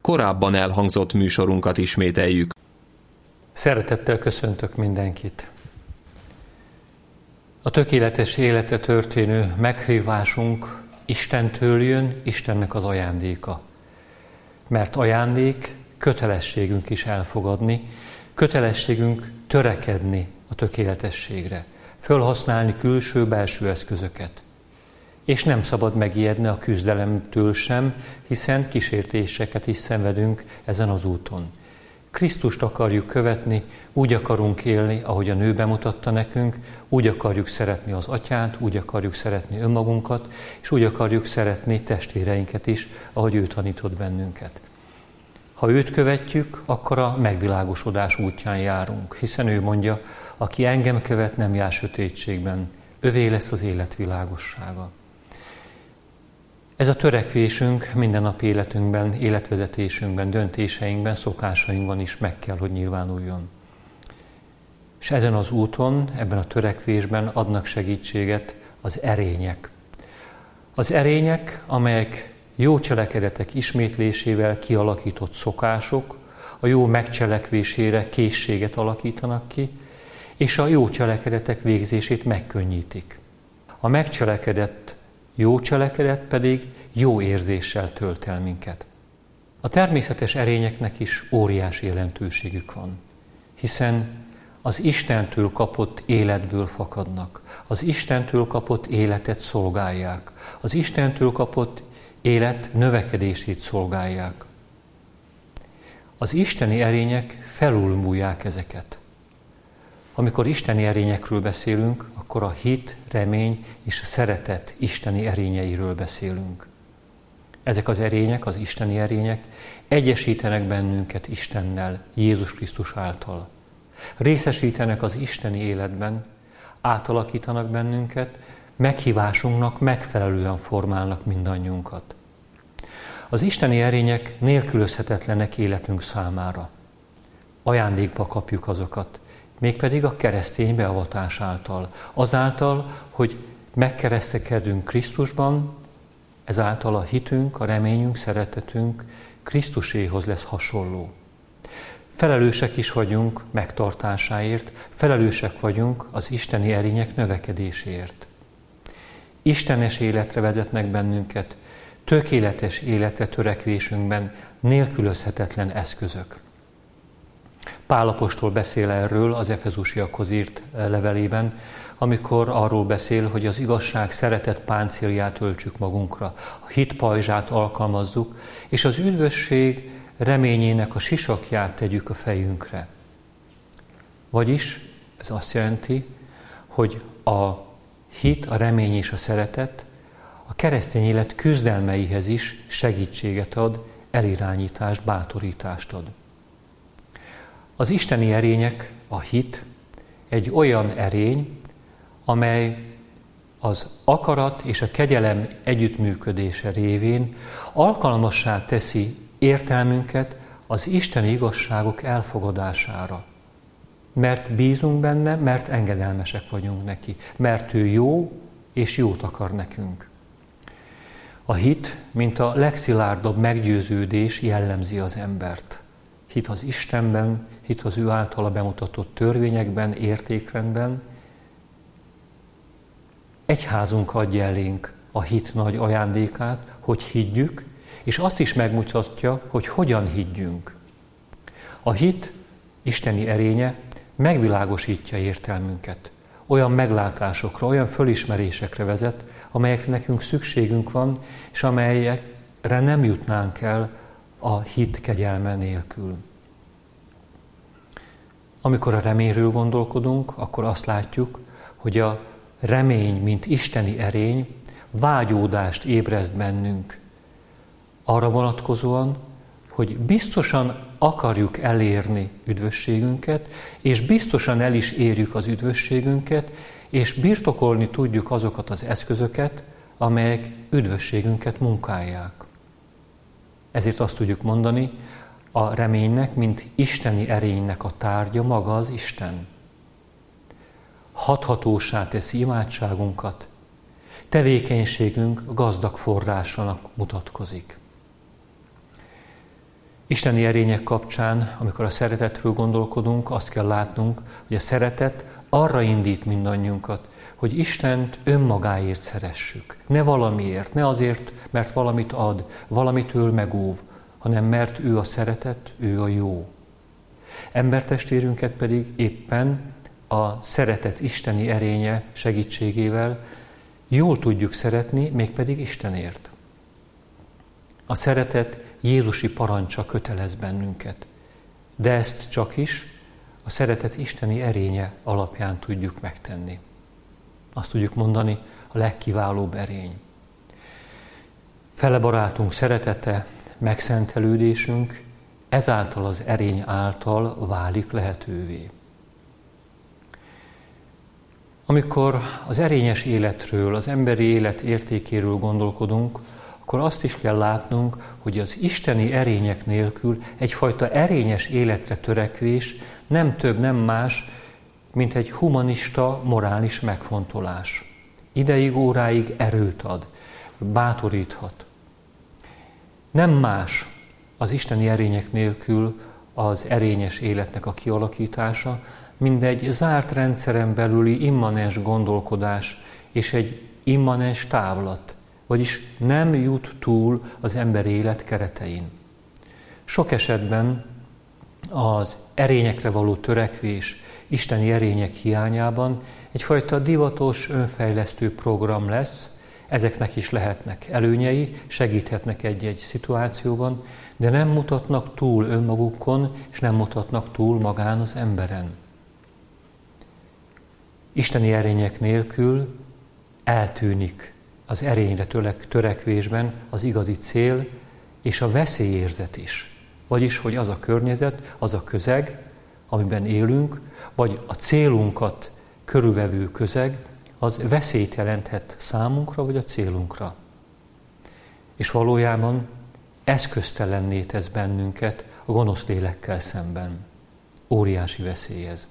Korábban elhangzott műsorunkat ismételjük. Szeretettel köszöntök mindenkit. A tökéletes életre történő meghívásunk Istentől jön, Istennek az ajándéka. Mert ajándék, kötelességünk is elfogadni, kötelességünk törekedni a tökéletességre, fölhasználni külső-belső eszközöket. És nem szabad megijedni a küzdelemtől sem, hiszen kísértéseket is szenvedünk ezen az úton. Krisztust akarjuk követni, úgy akarunk élni, ahogy a nő bemutatta nekünk, úgy akarjuk szeretni az Atyát, úgy akarjuk szeretni önmagunkat, és úgy akarjuk szeretni testvéreinket is, ahogy ő tanított bennünket. Ha őt követjük, akkor a megvilágosodás útján járunk, hiszen ő mondja, aki engem követ, nem jár sötétségben, övé lesz az élet világossága. Ez a törekvésünk mindennapi életünkben, életvezetésünkben, döntéseinkben, szokásainkban is meg kell, hogy nyilvánuljon. És ezen az úton, ebben a törekvésben adnak segítséget az erények. Az erények, amelyek jó cselekedetek ismétlésével kialakított szokások, a jó megcselekvésére készséget alakítanak ki, és a jó cselekedetek végzését megkönnyítik. A megcselekedett jó cselekedet pedig jó érzéssel tölt el minket. A természetes erényeknek is óriási jelentőségük van, hiszen az Istentől kapott életből fakadnak, az Istentől kapott életet szolgálják, az Istentől kapott élet növekedését szolgálják. Az isteni erények felülmúlják ezeket. Amikor isteni erényekről beszélünk, akkor a hit, remény és a szeretet isteni erényeiről beszélünk. Ezek az erények, az isteni erények egyesítenek bennünket Istennel, Jézus Krisztus által. Részesítenek az isteni életben, átalakítanak bennünket, meghívásunknak megfelelően formálnak mindannyiunkat. Az isteni erények nélkülözhetetlenek életünk számára. Ajándékba kapjuk azokat, mégpedig a keresztény beavatás által. Azáltal, hogy megkeresztekedünk Krisztusban, ezáltal a hitünk, a reményünk, szeretetünk Krisztuséhoz lesz hasonló. Felelősek is vagyunk megtartásáért, felelősek vagyunk az isteni erények növekedéséért. Istenes életre vezetnek bennünket, tökéletes életre törekvésünkben nélkülözhetetlen eszközök. Pál apostol beszél erről az Efezusiakhoz írt levelében, amikor arról beszél, hogy az igazság szeretet páncélját öltsük magunkra, a hit pajzsát alkalmazzuk, és az üdvösség reményének a sisakját tegyük a fejünkre. Vagyis ez azt jelenti, hogy a hit, a remény és a szeretet a keresztény élet küzdelmeihez is segítséget ad, elirányítást, bátorítást ad. Az isteni erények, a hit egy olyan erény, amely az akarat és a kegyelem együttműködése révén alkalmassá teszi értelmünket az isteni igazságok elfogadására. Mert bízunk benne, mert engedelmesek vagyunk neki, mert ő jó és jót akar nekünk. A hit, mint a legszilárdabb meggyőződés jellemzi az embert. Hit az Istenben, hit az ő általa bemutatott törvényekben, értékrendben. Egyházunk adja elénk a hit nagy ajándékát, hogy higgyük, és azt is megmutatja, hogy hogyan higgyünk. A hit isteni erénye megvilágosítja értelmünket. Olyan meglátásokra, olyan fölismerésekre vezet, amelyekre nekünk szükségünk van, és amelyekre nem jutnánk el a hit kegyelme nélkül. Amikor a reményről gondolkodunk, akkor azt látjuk, hogy a remény, mint isteni erény, vágyódást ébreszt bennünk. Arra vonatkozóan, hogy biztosan akarjuk elérni üdvösségünket, és biztosan el is érjük az üdvösségünket, és birtokolni tudjuk azokat az eszközöket, amelyek üdvösségünket munkálják. Ezért azt tudjuk mondani, a reménynek, mint isteni erénynek a tárgya maga az Isten. Hathatóssá teszi imádságunkat, tevékenységünk gazdag forrásának mutatkozik. Isteni erények kapcsán, amikor a szeretetről gondolkodunk, azt kell látnunk, hogy a szeretet arra indít mindannyiunkat, hogy Istent önmagáért szeressük. Ne valamiért, ne azért, mert valamit ad, valamitől megóv, hanem mert ő a szeretet, ő a jó. Embertestvérünket pedig éppen a szeretet isteni erénye segítségével jól tudjuk szeretni, mégpedig Istenért. A szeretet jézusi parancsa kötelez bennünket, de ezt csak is a szeretet isteni erénye alapján tudjuk megtenni. Azt tudjuk mondani, a legkiválóbb erény. Fele barátunk szeretete, megszentelődésünk ezáltal az erény által válik lehetővé. Amikor az erényes életről, az emberi élet értékéről gondolkodunk, akkor azt is kell látnunk, hogy az isteni erények nélkül egyfajta erényes életre törekvés nem több, nem más, mint egy humanista, morális megfontolás. Ideig, óráig erőt ad, bátoríthat. Nem más az isteni erények nélkül az erényes életnek a kialakítása, mint egy zárt rendszeren belüli immanens gondolkodás és egy immanens távlat, vagyis nem jut túl az emberi élet keretein. Sok esetben az erényekre való törekvés isteni erények hiányában egyfajta divatos, önfejlesztő program lesz, ezeknek is lehetnek előnyei, segíthetnek egy-egy szituációban, de nem mutatnak túl önmagukon, és nem mutatnak túl magán az emberen. Isteni erények nélkül eltűnik az erényre törekvésben az igazi cél és a veszélyérzet is. Vagyis, hogy az a környezet, az a közeg, amiben élünk, vagy a célunkat körülvevő közeg, az veszélyt jelenthet számunkra, vagy a célunkra. És valójában eszköztelenné tesz bennünket a gonosz lélekkel szemben. Óriási veszély ez.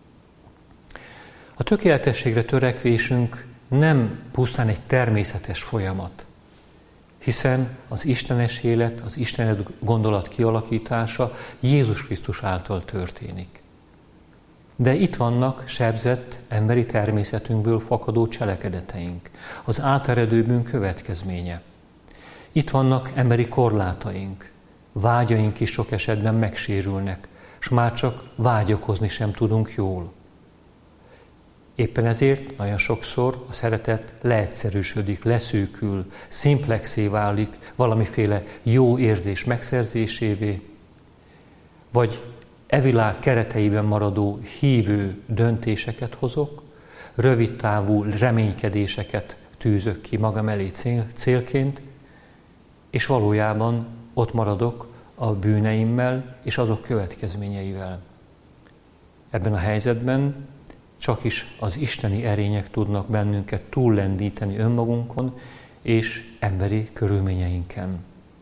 A tökéletességre törekvésünk nem pusztán egy természetes folyamat, hiszen az istenes élet, az istenes gondolat kialakítása Jézus Krisztus által történik. De itt vannak sebzett emberi természetünkből fakadó cselekedeteink, az áteredő bűn következménye. Itt vannak emberi korlátaink, vágyaink is sok esetben megsérülnek, s már csak vágyakozni sem tudunk jól. Éppen ezért nagyon sokszor a szeretet leegyszerűsödik, leszűkül, szimplexé válik, valamiféle jó érzés megszerzésévé, vagy e világ kereteiben maradó hívő döntéseket hozok, rövidtávú reménykedéseket tűzök ki magam elé célként, és valójában ott maradok a bűneimmel és azok következményeivel. Ebben a helyzetben csak is az isteni erények tudnak bennünket túllendíteni önmagunkon és emberi körülményeinken.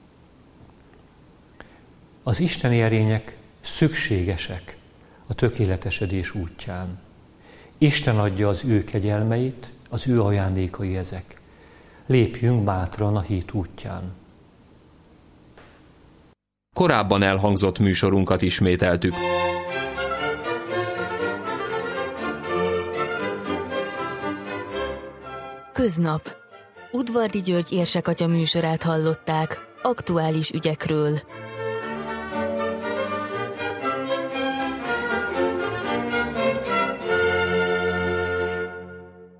Az isteni erények szükségesek a tökéletesedés útján. Isten adja az ő kegyelmeit, az ő ajándékai ezek. Lépjünk bátran a hit útján. Korábban elhangzott műsorunkat ismételtük. Köznap. Udvardi György érsekatya műsorát hallották aktuális ügyekről.